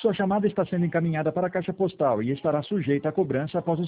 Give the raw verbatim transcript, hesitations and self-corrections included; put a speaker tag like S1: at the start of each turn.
S1: Sua chamada está sendo encaminhada para a caixa postal e estará sujeita a cobrança após o